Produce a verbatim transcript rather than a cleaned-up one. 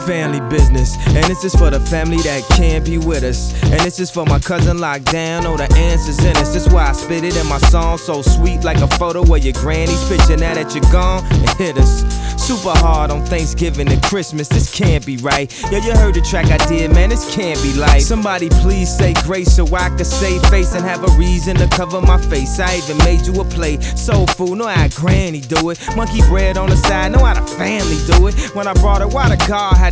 Family business, and this is for the family that can't be with us. And this is for my cousin locked down, oh the answer's in us. That's why I spit it in my song, so sweet like a photo of your granny's picture. Now that you're gone, it hit us super hard on Thanksgiving and Christmas. This can't be right. Yo, you heard the track I did, man, this can't be life. Somebody please say grace so I could save face and have a reason to cover my face. I even made you a plate, soul food, know how granny do it. Monkey bread on the side, know how the family do it. When I brought her, why the God had